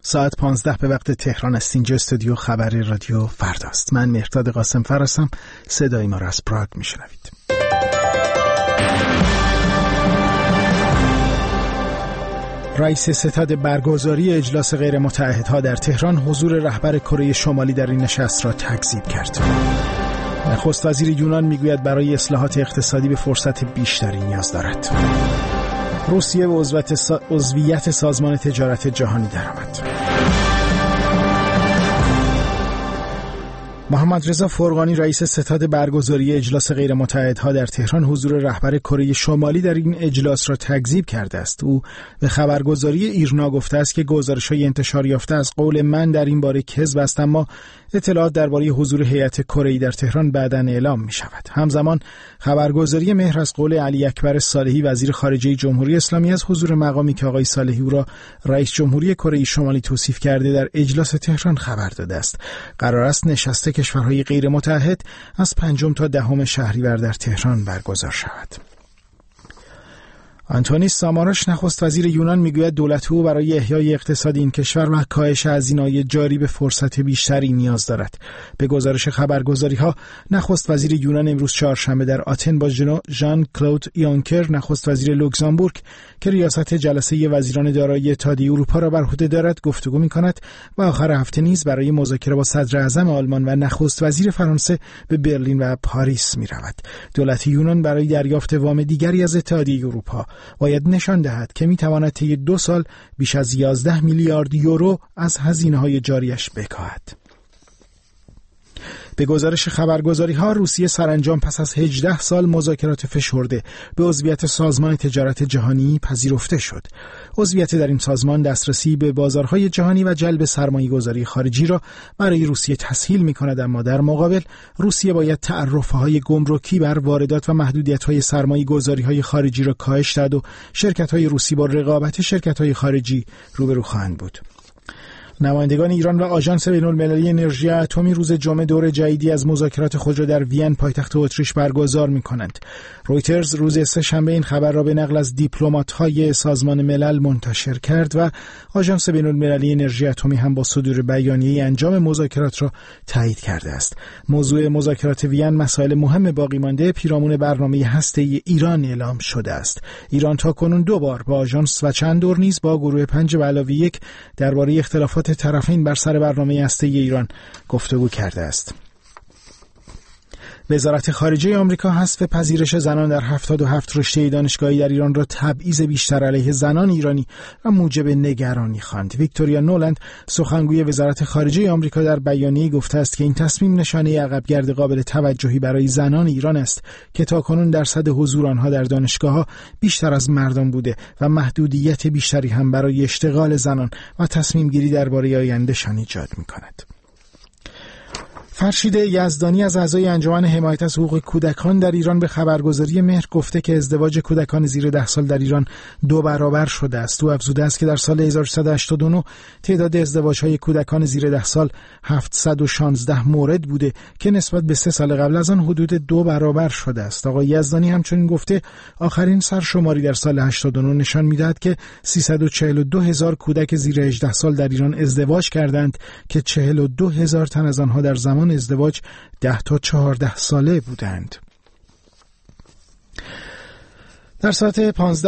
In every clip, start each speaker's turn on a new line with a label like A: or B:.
A: ساعت 15 به وقت تهران است. اینجا استودیو خبری رادیو فرداست. من مهرداد قاسمفر هستم. صدای ما را از پراگ میشنوید. رئیس ستاد برگزاری اجلاس غیر متعهدها در تهران حضور رهبر کره شمالی در این نشست را تکذیب کرد. نخست وزیر یونان میگوید برای اصلاحات اقتصادی به فرصت بیشتری نیاز دارد. روسیه به عضویت سازمان تجارت جهانی درآمد. محمد رضا فرغانی رئیس ستاد برگزاری اجلاس غیر متعهدها در تهران حضور رهبر کره شمالی در این اجلاس را تکذیب کرده است. او به خبرگزاری ایرنا گفته است که گزارش‌های انتشار یافته از قول من در این باره کذب است، اما اطلاعات درباره حضور هیئت کره‌ای در تهران بعداً اعلام می‌شود. همزمان خبرگزاری مهر از قول علی اکبر صالحی وزیر خارجه جمهوری اسلامی از حضور مقامی که آقای صالحی او را رئیس جمهوری کره شمالی توصیف کرده در اجلاس تهران خبر داده است. قرار است نشست کشورهای غیر متحد از 5 تا 10 شهریور در تهران برگزار شود. آنتونیس ساماراش نخست وزیر یونان میگوید دولت او برای احیای اقتصاد این کشور و کاهش هزینه‌های جاری به فرصت بیشتری نیاز دارد. به گزارش خبرگزاری‌ها نخست وزیر یونان امروز چهارشنبه در آتن با ژان کلود یونکر نخست وزیر لوکزامبورگ که ریاست جلسه وزیران دارایی اتحادیه اروپا را بر عهده دارد گفتگو می‌کند و آخر هفته نیز برای مذاکره با صدر اعظم آلمان و نخست وزیر فرانسه به برلین و پاریس می‌رود. دولت یونان برای دریافت وام دیگری از اتحادیه اروپا باید نشان دهد که می‌تواند طی 2 سال بیش از 11 میلیارد یورو از هزینه‌های جاریش بکاهد. به گزارش خبرگزاری‌ها روسیه سرانجام پس از 18 سال مذاکرات فشرده به عضویت سازمان تجارت جهانی پذیرفته شد. عضویت در این سازمان دسترسی به بازارهای جهانی و جلب سرمایه‌گذاری خارجی را برای روسیه تسهیل می‌کند، اما در مقابل روسیه باید تعرفه‌های گمرکی بر واردات و محدودیت‌های سرمایه‌گذاری‌های خارجی را کاهش داد و شرکت‌های روسی با رقابت شرکت‌های خارجی روبرو خواهند بود. نمایندگان ایران و آژانس بین‌المللی انرژی اتمی روز جمعه دور جدیدی از مذاکرات خود را در وین پایتخت اتریش برگزار می‌کنند. رویترز روز سه‌شنبه این خبر را به نقل از دیپلمات‌های سازمان ملل منتشر کرد و آژانس بین‌المللی انرژی اتمی هم با صدور بیانیه انجام مذاکرات را تایید کرده است. موضوع مذاکرات وین مسائل مهم باقی مانده پیرامون برنامه هسته‌ای ایران اعلام شده است. ایران تاکنون 2 بار با آژانس و چند دور نیز با گروه 5+1 درباره اختلافات طرفین بر سر برنامه هسته‌ای ایران گفتگو کرده است. وزارت خارجه آمریکا حذف پذیرش زنان در 77 رشته دانشگاهی در ایران را تبعیض بیشتر علیه زنان ایرانی و موجب نگرانی خواند. ویکتوریا نولند سخنگوی وزارت خارجه آمریکا در بیانیه گفته است که این تصمیم نشانه عقبگرد قابل توجهی برای زنان ایران است که تاکنون درصد حضور آنها در دانشگاه‌ها بیشتر از مردان بوده و محدودیت بیشتری هم برای اشتغال زنان و تصمیم گیری درباره آینده‌شان ایجاد می‌کند. فرشید یزدانی از اعضای انجمن حمایت از حقوق کودکان در ایران به خبرگزاری مهر گفته که ازدواج کودکان زیر 10 سال در ایران 2 برابر شده است. او افزوده است که در سال 1389 تعداد ازدواج‌های کودکان زیر 10 سال 716 مورد بوده که نسبت به 3 سال قبل از آن حدود 2 برابر شده است. آقای یزدانی همچنین گفته آخرین سرشماری در سال 89 نشان می‌دهد که 342,000 کودک زیر 18 سال در ایران ازدواج کردند که 42,000 تن از آنها در زمان ازدواج 10 تا 14 ساله بودند. در ساعت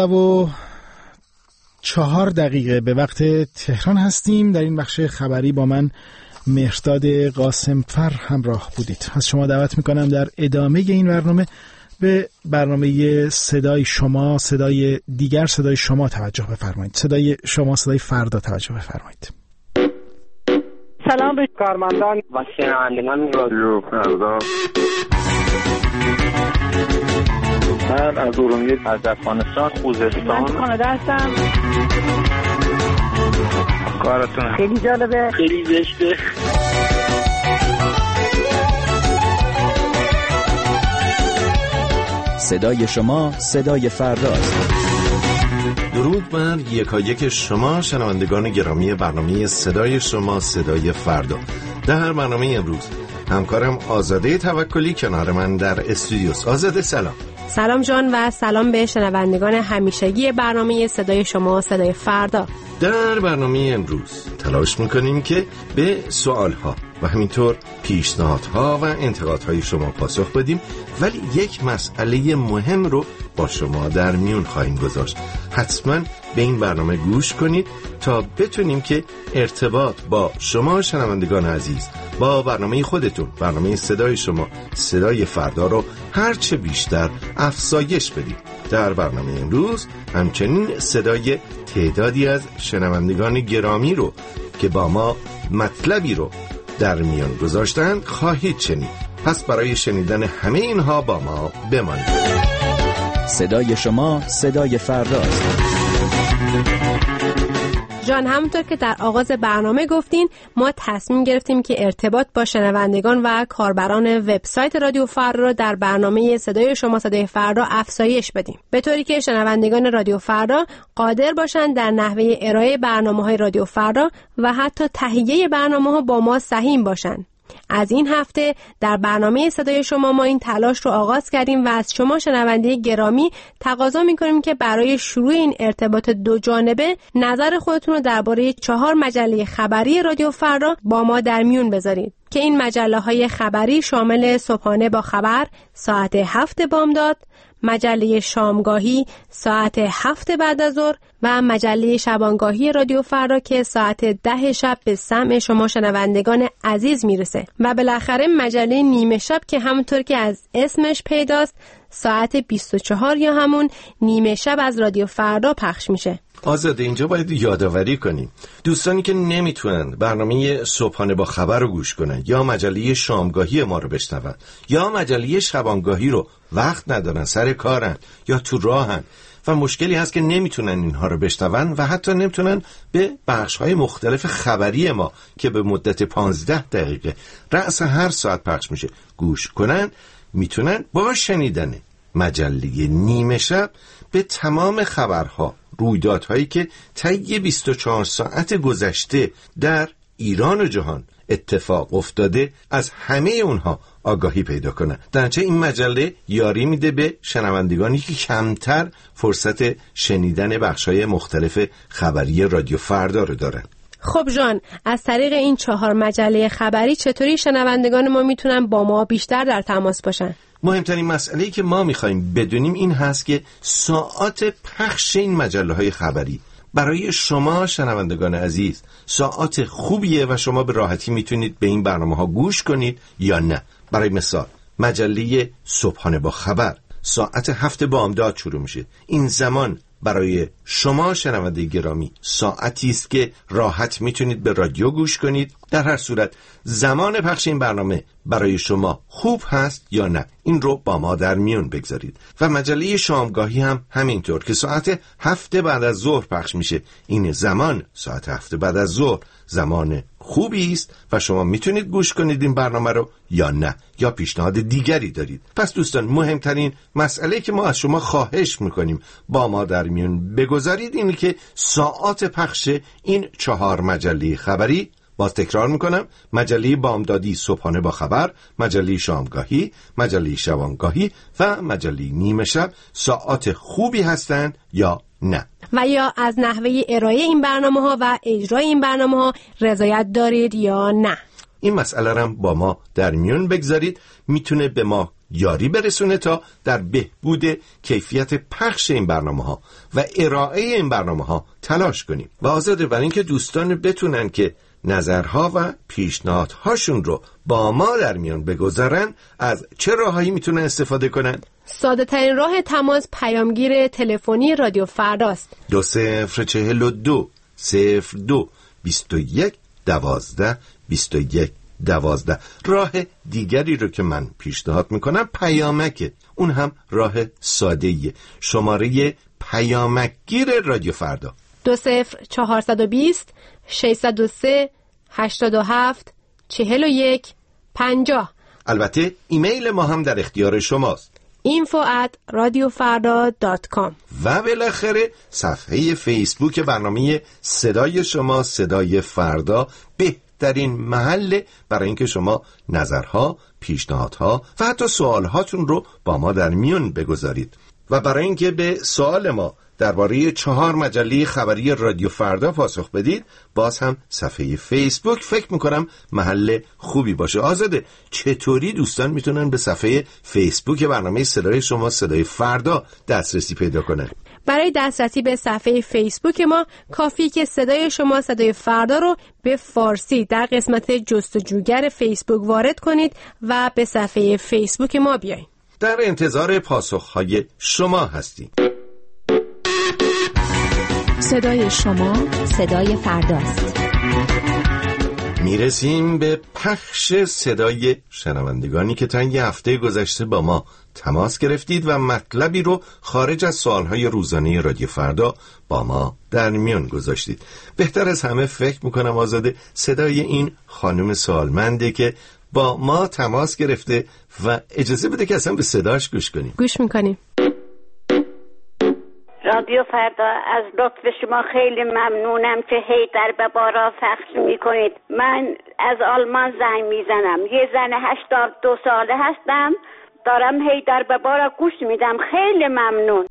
A: 15:04 به وقت تهران هستیم. در این بخش خبری با من مهرداد قاسمفر همراه بودید. از شما دعوت میکنم در ادامه این برنامه به برنامه صدای شما، صدای دیگر، صدای شما توجه بفرمایید. صدای شما، صدای فردا توجه بفرمایید.
B: سلام به کارمندان و شنوندگان رادیو فردا. من از ارومیه، از افغانستان، خوزستان، کانادا هستم. کارتون خیلی جالبه، خیلی زشته.
C: صدای شما، صدای فرداست.
D: درود بر یکایک شما شنوندگان گرامی برنامه صدای شما، صدای فردا. در برنامه امروز همکارم آزاده توکلی کنار من در استودیوست. آزاده سلام.
E: سلام جان و سلام به شنوندگان همیشگی برنامه صدای شما صدای فردا.
D: در برنامه امروز تلاش میکنیم که به سوالها و همینطور پیشنهادها و انتقادهای شما پاسخ بدیم، ولی یک مسئله مهم رو با شما در میون خواهیم گذاشت. حتما به این برنامه گوش کنید تا بتونیم که ارتباط با شما شنوندگان عزیز با برنامه خودتون، برنامه صدای شما صدای فردا رو هرچه بیشتر افزایش بدیم. در برنامه امروز همچنین صدای تعدادی از شنوندگان گرامی رو که با ما مطلبی رو در میان گذاشتند خواهید شنید. پس برای شنیدن همه اینها با ما بمانید.
C: صدای شما صدای فرداست.
E: جان، همونطور که در آغاز برنامه گفتین، ما تصمیم گرفتیم که ارتباط با شنوندگان و کاربران وبسایت رادیو فردا رو در برنامه صدای شما صدای فردا افزایش بدیم، به طوری که شنوندگان رادیو فردا قادر باشن در نحوه ارائه برنامه‌های رادیو فردا و حتی تهیه برنامه‌ها با ما سهیم باشن. از این هفته در برنامه صدای شما ما این تلاش رو آغاز کردیم و از شما شنونده گرامی تقاضا می‌کنیم که برای شروع این ارتباط دو جانبه نظر خودتون رو درباره 4 مجله خبری رادیو فردا با ما در میون بذارید که این مجله‌های خبری شامل صبحانه با خبر ساعت 7 بامداد، مجله شامگاهی ساعت 7 بعد از ظهر و مجله شبانگاهی رادیو فردا که ساعت 10 شب به سمع شما شنوندگان عزیز میرسه و بالاخره مجله نیمه شب که همونطور که از اسمش پیداست ساعت 24 یا همون نیمه شب از رادیو فردا پخش میشه.
D: آزاده، اینجا باید یادآوری کنیم دوستانی که نمیتونن برنامه صبحانه با خبر رو گوش کنن یا مجله شامگاهی ما رو بشنون یا مجله شبانگاهی رو وقت ندارن، سر کارن یا تو راهن و مشکلی هست که نمیتونن اینها رو بشنون و حتی نمیتونن به بخش‌های مختلف خبری ما که به مدت 15 دقیقه رأس هر ساعت پخش میشه گوش کنن، میتونن با شنیدن مجله نیمه شب به تمام خبرها، رویدادهایی که طی 24 ساعت گذشته در ایران و جهان اتفاق افتاده از همه اونها آگاهی پیدا کنن. درنچه این مجله یاری میده به شنوندگانی که کمتر فرصت شنیدن بخشای مختلف خبری رادیو فردا رو دارن.
E: خب جان، از طریق این 4 مجله خبری چطوری شنوندگان ما میتونن با ما بیشتر در تماس باشن؟
D: مهمترین مسئله‌ای که ما میخوایم بدونیم این هست که ساعات پخش این مجله‌های خبری برای شما شنوندگان عزیز ساعات خوبیه و شما به راحتی میتونید به این برنامه‌ها گوش کنید یا نه. برای مثال مجله صبحانه با خبر ساعت 7 بامداد شروع میشه. این زمان برای شما شنونده گرامی ساعتی است که راحت میتونید به رادیو گوش کنید. در هر صورت زمان پخش این برنامه برای شما خوب هست یا نه، این رو با ما در میون بگذارید. و مجله شامگاهی هم همینطور که ساعت 7 بعد از ظهر پخش میشه. این زمان ساعت 7 بعد از ظهر زمان خوبی است و شما میتونید گوش کنید این برنامه رو یا نه، یا پیشنهاد دیگری دارید. پس دوستان، مهمترین مسئله که ما از شما خواهش میکنیم با ما در میون بگذارید اینه که ساعات پخش این 4 مجله خبری، باز تکرار میکنم، مجله بامدادی صبحانه با خبر، مجله شامگاهی، مجله شبانگاهی و مجله نیمه شب ساعات خوبی هستند یا نه،
E: و یا از نحوه ارائه این برنامه‌ها و اجرای این برنامه‌ها رضایت دارید یا نه.
D: این مسئله رو با ما در میون بگذارید، میتونه به ما یاری برسونه تا در بهبود کیفیت پخش این برنامه‌ها و ارائه این برنامه‌ها تلاش کنیم. و آزاده، برای اینکه دوستان بتونن که نظرها و پیشنهادهاشون رو با ما در میون بگذارن، از چه راهایی میتونن استفاده کنن؟
E: ساده ترین راه تماس پیامگیر تلفنی رادیو فرداست.
D: 2042 02 21 12 21 12. راه دیگری رو که من پیشنهاد میکنم پیامکه، اون هم راه ساده‌ایه. شماره پیامکگیر رادیو فردا
E: 20420 603 87 41 50.
D: البته ایمیل ما هم در اختیار شماست،
E: info@radiofarda.com.
D: و بالاخره صفحه فیسبوک برنامه صدای شما صدای فردا بهترین محل برای اینکه شما نظرها، پیشنهادها و حتی سوالهاتون رو با ما در میون بگذارید. و برای اینکه به سوال ما درباره 4 مجله خبری رادیو فردا پاسخ بدید، باز هم صفحه فیسبوک فکر میکنم محل خوبی باشه. آزاده، چطوری دوستان میتونن به صفحه فیسبوک برنامه صدای شما صدای فردا دسترسی پیدا کنن؟
E: برای دسترسی به صفحه فیسبوک ما کافی که صدای شما صدای فردا رو به فارسی در قسمت جستجوگر فیسبوک وارد کنید و به صفحه فیسبوک ما بیایید.
D: در انتظار پاسخهای شما هستیم.
F: صدای شما صدای فرداست.
D: میرسیم به پخش صدای شنوندگانی که تا یه هفته گذشته با ما تماس گرفتید و مطلبی رو خارج از سوالهای روزانه رادیو فردا با ما در میان گذاشتید. بهتر از همه فکر میکنم آزاده صدای این خانم سوالمنده که با ما تماس گرفته و اجازه بده که اصلا به صداش گوش کنیم.
E: گوش میکنیم.
G: رادیو فردا، از لطف شما خیلی ممنونم که هی در ببارا پخش میکنید. من از آلمان زنگ میزنم. یه زن 82 ساله هستم، دارم هی در ببارا گوش میدم. خیلی ممنون.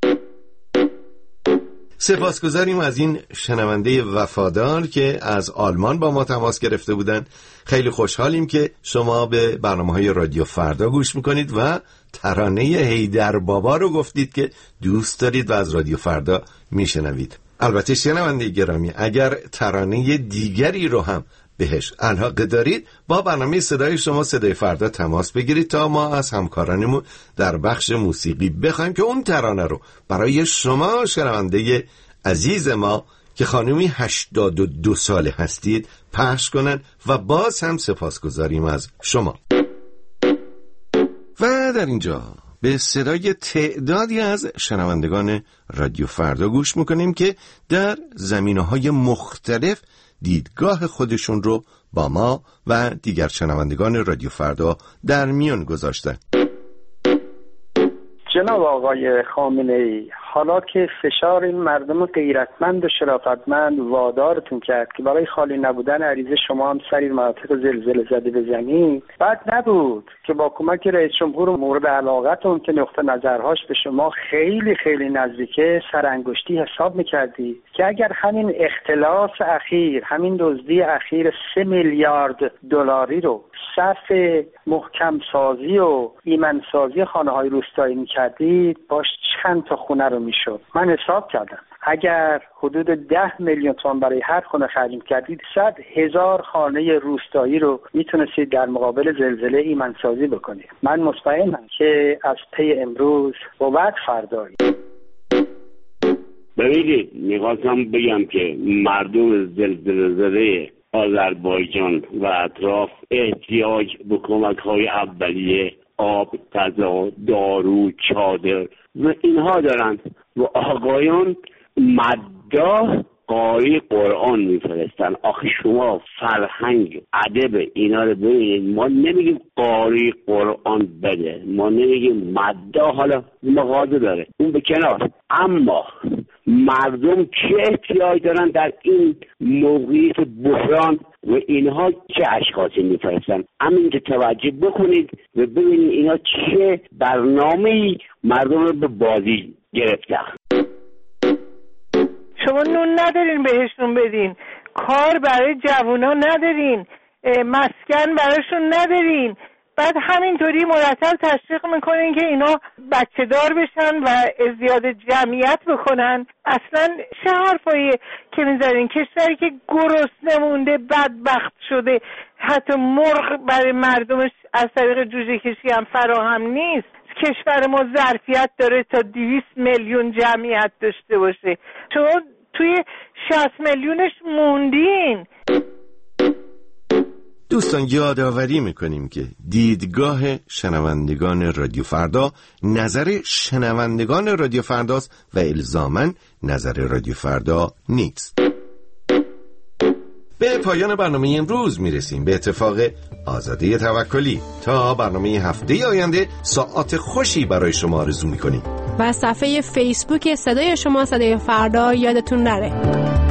D: سپاسگزاریم از این شنونده وفادار که از آلمان با ما تماس گرفته بودن. خیلی خوشحالیم که شما به برنامه‌های رادیو فردا گوش میکنید و ترانه حیدر بابا رو گفتید که دوست دارید و از رادیو فردا میشنوید. البته شنونده گرامی، اگر ترانه دیگری رو هم بهش علاقه دارید، با برنامه صدای شما صدای فردا تماس بگیرید تا ما از همکارانمون در بخش موسیقی بخوایم که اون ترانه رو برای شما شنونده عزیز ما که خانومی 82 ساله هستید پخش کنن و باز هم سپاسگزاریم از شما. و در اینجا به صدای تعدادی از شنوندگان رادیو فردا گوش میکنیم که در زمینه‌های مختلف دیدگاه خودشون رو با ما و دیگر شنوندگان رادیو فردا در میان گذاشتن.
H: جناب آقای خامنه‌ای، حالا که فشار این مردم غیرتمند و شرافتمند وادارتون کرد که برای خالی نبودن عریضه شما هم سری مناطق زلزله زده بزنید، بد نبود که با کمک رئیس جمهور مورد علاقتون که نقطه نظرهاش به شما خیلی خیلی نزدیکه سرانگشتی حساب میکردی که اگر همین اختلاس اخیر، همین دزدی اخیر 3 میلیارد دلاری رو صرف محکم سازی و ایمن سازی خانه‌های روستایی می‌کردید، باش چند تا خونه رو میشد. من حساب کردم اگر حدود 10 میلیون تومان برای هر خونه خرج کردید، 100,000 خانه روستایی رو میتونستید در مقابل زلزله ایمن سازی بکنید. من مطمئنم که از پی امروز بابت فردایی.
I: ببینید، میخواستم بگم که مردم زلزله زده آذربایجان و اطراف احتیاج به کمک‌های اولیه، آب، غذا، دارو، چادر و اینها دارند و آقایان مداح قاری قرآن میفرستن. آخه شما فرهنگ ادب اینا رو ببینید، ما نمیگیم قاری قرآن بده، ما نمیگیم مداح، حالا مغازه داره اون به کنار، اما مردم چه احتیاج دارن در این موقعیت بحران و اینها چه اشخاصی میفرستن. همین که توجه بکنید و ببینید اینا چه برنامه‌ای مردم رو به بازی گرفتن.
J: شما نون ندارین بهشون بدین، کار برای جوونا ندارین، مسکن براشون ندارین، بعد همینطوری مرتب تشویق میکنین که اینا بچه دار بشن و ازدیاد جمعیت بکنن. اصلا چه حرفایی که میذارین؟ کشوری که گرسنه مونده، بدبخت شده، حتی مرغ برای مردمش از طریق جوجه کشی هم فراهم نیست. کشور ما ظرفیت داره تا 200 میلیون جمعیت داشته باشه، شما توی 60 میلیونش موندین.
D: دوستان یادآوری میکنیم که دیدگاه شنوندگان رادیو فردا نظر شنوندگان رادیو فرداست و الزاماً نظر رادیو فردا نیست. به پایان برنامه امروز میرسیم. به اتفاق آزاده توکلی تا برنامه هفته آینده ساعات خوشی برای شما آرزو میکنیم
E: و صفحه فیسبوک صدای شما صدای فردا یادتون نره.